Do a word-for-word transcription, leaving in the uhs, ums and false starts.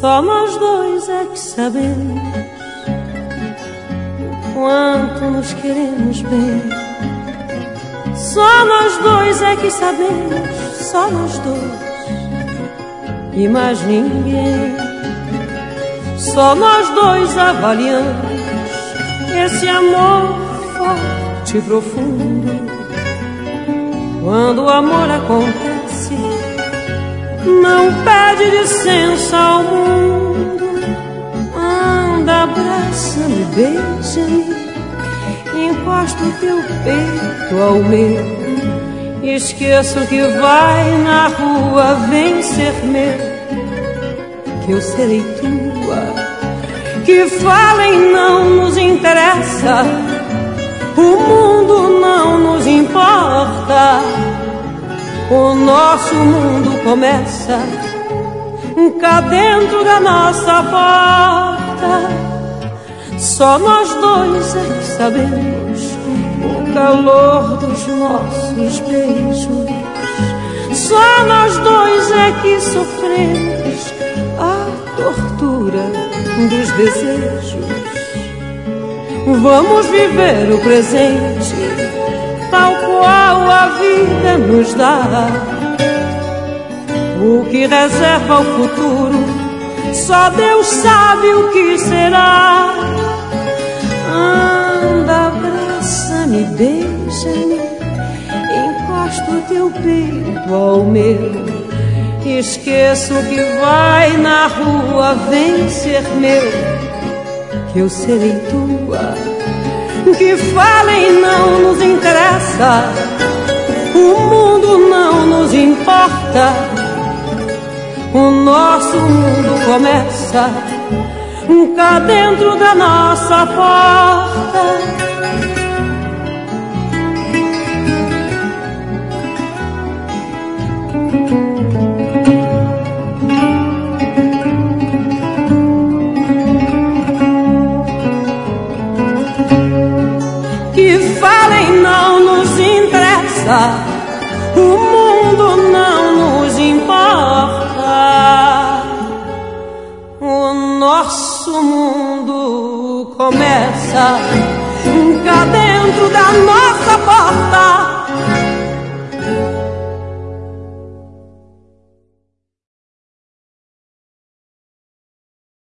Só nós dois é que sabemos o quanto nos queremos bem. Só nós dois é que sabemos, só nós dois e mais ninguém. Só nós dois avaliamos esse amor forte e profundo. Quando o amor acontece, não pede licença ao mundo. Anda, abraça-me, beija-me, encosta o teu peito ao meu. Esqueça o que vai na rua, vem ser meu, que eu serei tua. Que falem não nos interessa, o mundo não nos importa. O nosso mundo começa cá dentro da nossa porta. Só nós dois é que sabemos o calor dos nossos beijos. Só nós dois é que sofremos a tortura dos desejos. Vamos viver o presente tal qual a vida nos dá. O que reserva o futuro, só Deus sabe o que será. Anda, abraça-me, beija-me, encosta o teu peito ao meu. Esqueça o que vai na rua, vem ser meu, que eu serei tua. Que falem não nos interessa, o mundo não nos importa. O nosso mundo começa cá dentro da nossa porta. Que falem não nos interessa, o mundo não nos importa. O nosso mundo começa cá dentro da nossa